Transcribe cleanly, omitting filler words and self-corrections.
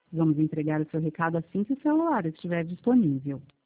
Vamos entregar o seu recado assim que o celular estiver disponível.